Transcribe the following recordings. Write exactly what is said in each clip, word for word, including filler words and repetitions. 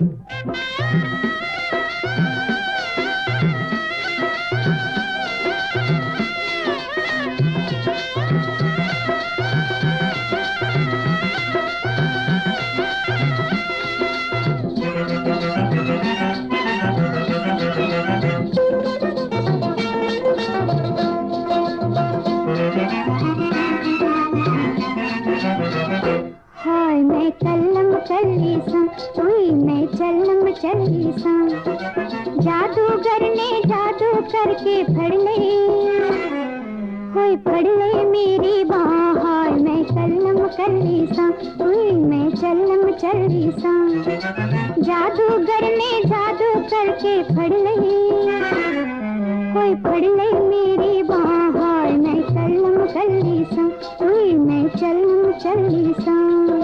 जादूगर ने जादू करके फड़ ले, कोई फड़ ले मेरी बाह, हाय मैं कलम कली सा, हुई मैं चलम चली सा। जादूगर ने जादू करके फड़ ले, कोई फड़ ले मेरी बाह, हाय मैं कलम कली सा, हुई मैं चलम चली सा।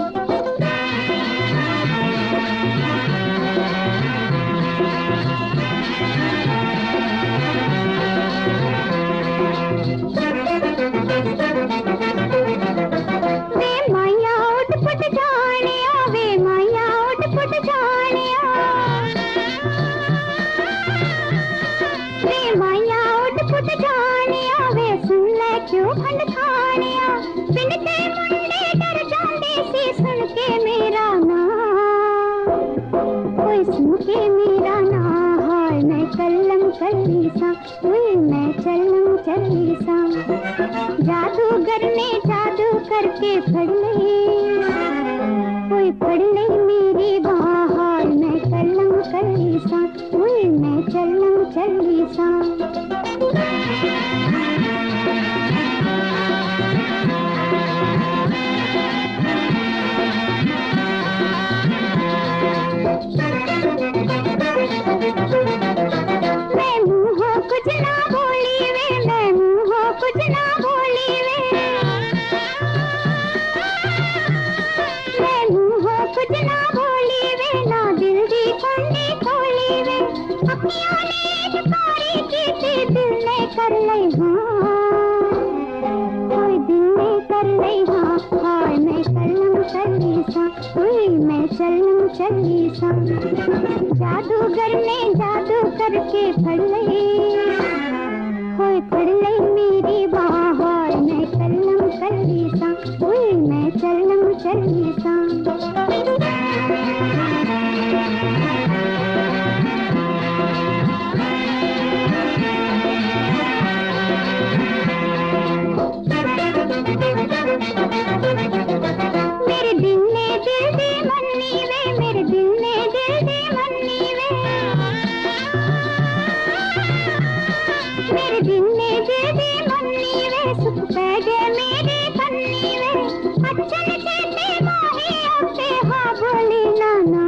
क्यों खंड खानिया पिंड के मुंडे डर जाते सी सुन के मेरा नाम, कोई सुन के मेरा नाम, हाय मैं कलम कली सा, हुई मैं चलम चली सा। जादूगर ने जादू करके फड़ ले, कोई फड़ ले मेरी बाह, हाय मैं कलम कली सा, हुई मैं चलम चली सा। मैं मुँह कुछ ना बोली वे, मैं मुँह कुछ ना बोली वे, मैं मुँह कुछ ना बोली वे, ना दिल दी कुंडी खोली वे। अखियों ने पुकारी की थी दिल ने कर ले हाँ, कोई दिल ने कर ले हाँ, हाय मैं कलम कली सा, हुई मैं चलम चली सा। जादूगर ने जादू करके फड़ ले, कोई फड़ ले मेरी बाह, हाय मैं कलम कली सा, हुई मैं चलम चली सा। मेरे दिल ने दिल दी मन्नी वे, मेरे दिल ने दिल दी मन्नी वे, मेरे दिल ने दिल दी मन्नी वे, सुख पै गए मेरे कन्नी वे। अच्छन चेते माही अपने हाँ बोली नाना,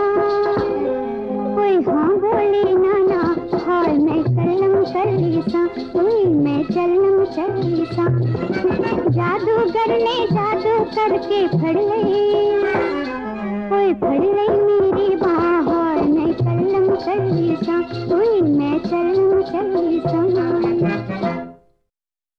कोई हाँ बोली नाना, हाय मैं कलम कली सा, हुई मैं चलम चली सा। जादूगर ने जादू करके फड़ ले,